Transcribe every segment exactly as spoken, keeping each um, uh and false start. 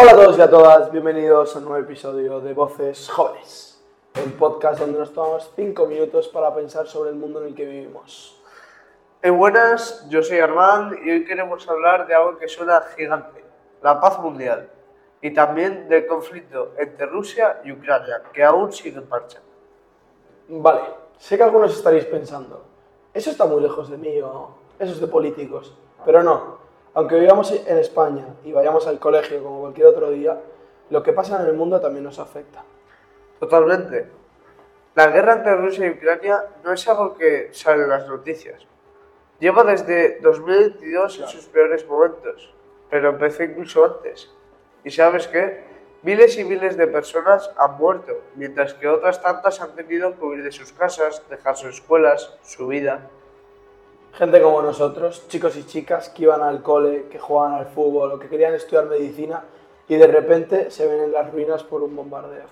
Hola a todos y a todas, bienvenidos a un nuevo episodio de Voces Jóvenes, el podcast donde nos tomamos cinco minutos para pensar sobre el mundo en el que vivimos. En buenas, yo soy Armand y hoy queremos hablar de algo que suena gigante, la paz mundial, y también del conflicto entre Rusia y Ucrania, que aún sigue en marcha. Vale, sé que algunos estaréis pensando, eso está muy lejos de mí o eso es de políticos, pero no. Aunque vivamos en España y vayamos al colegio como cualquier otro día, lo que pasa en el mundo también nos afecta. Totalmente. La guerra entre Rusia y Ucrania no es algo que sale en las noticias. Lleva desde dos mil veintidós en sus peores momentos, pero empezó incluso antes. ¿Y sabes qué? Miles y miles de personas han muerto, mientras que otras tantas han tenido que huir de sus casas, dejar sus escuelas, su vida. Gente como nosotros, chicos y chicas que iban al cole, que jugaban al fútbol o que querían estudiar medicina y de repente se ven en las ruinas por un bombardeo.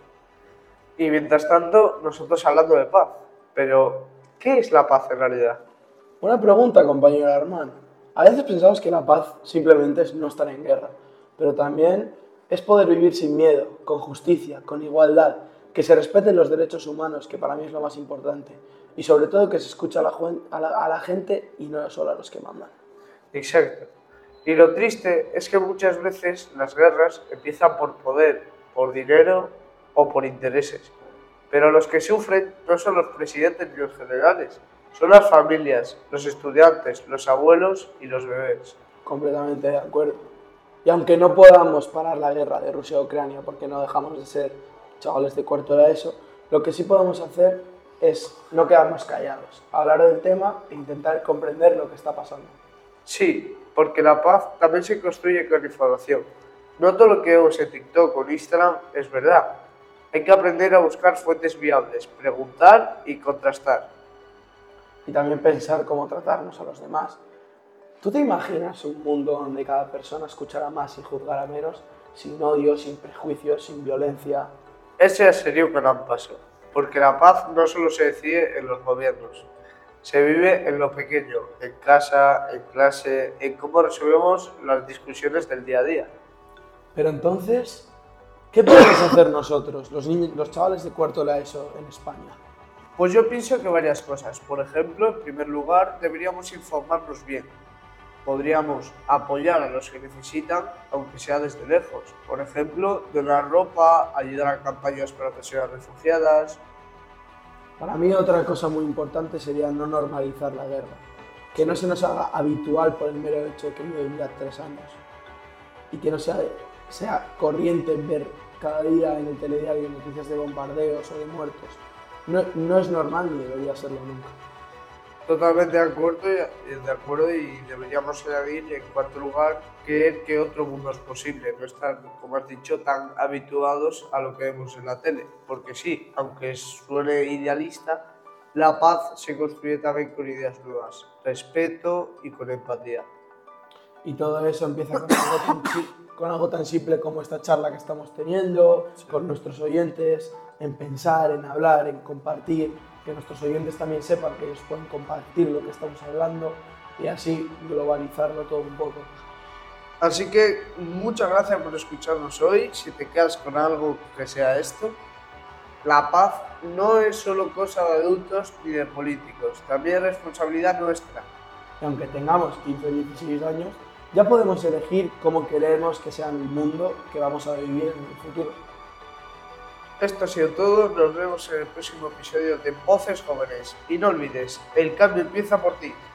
Y mientras tanto, nosotros hablando de paz. Pero, ¿qué es la paz en realidad? Una pregunta, compañero Armand. A veces pensamos que la paz simplemente es no estar en guerra, pero también es poder vivir sin miedo, con justicia, con igualdad, que se respeten los derechos humanos, que para mí es lo más importante, y sobre todo que se escuche a la, a la, a la gente y no solo a los que mandan. Exacto. Y lo triste es que muchas veces las guerras empiezan por poder, por dinero o por intereses. Pero los que sufren no son los presidentes ni los generales, son las familias, los estudiantes, los abuelos y los bebés. Completamente de acuerdo. Y aunque no podamos parar la guerra de Rusia a Ucrania porque no dejamos de ser chavales de cuarto de eso, lo que sí podemos hacer es no quedarnos callados, hablar del tema e intentar comprender lo que está pasando. Sí, porque la paz también se construye con información. No todo lo que vemos en TikTok o en Instagram es verdad. Hay que aprender a buscar fuentes viables, preguntar y contrastar. Y también pensar cómo tratarnos a los demás. ¿Tú te imaginas un mundo donde cada persona escuchara más y juzgara menos, sin odio, sin prejuicios, sin violencia? Ese sería un gran paso, porque la paz no solo se decide en los gobiernos, se vive en lo pequeño, en casa, en clase, en cómo resolvemos las discusiones del día a día. Pero entonces, ¿qué podemos hacer nosotros, los niños, los chavales de cuarto de la ESO en España? Pues yo pienso que varias cosas. Por ejemplo, en primer lugar, deberíamos informarnos bien. Podríamos apoyar a los que necesitan, aunque sea desde lejos. Por ejemplo, donar ropa, ayudar a campañas para personas refugiadas. Para mí otra cosa muy importante sería no normalizar la guerra, que no se nos haga habitual por el mero hecho de que viven ya tres años y que no sea, sea corriente ver cada día en el telediario noticias de bombardeos o de muertos. No, no es normal ni debería serlo nunca. Totalmente de acuerdo, de acuerdo y deberíamos añadir en cuarto lugar creer que otro mundo es posible, no estar, como has dicho, tan habituados a lo que vemos en la tele, porque sí, aunque suene idealista, la paz se construye también con ideas nuevas, respeto y con empatía. Y todo eso empieza con algo tan, con algo tan simple como esta charla que estamos teniendo, sí, con nuestros oyentes, en pensar, en hablar, en compartir, que nuestros oyentes también sepan que ellos pueden compartir lo que estamos hablando y así globalizarlo todo un poco. Así que muchas gracias por escucharnos hoy. Si te quedas con algo que sea esto, la paz no es solo cosa de adultos ni de políticos, también es responsabilidad nuestra. Y aunque tengamos quince o dieciséis años, ya podemos elegir cómo queremos que sea el mundo que vamos a vivir en el futuro. Esto ha sido todo, nos vemos en el próximo episodio de Voces Jóvenes. Y no olvides, el cambio empieza por ti.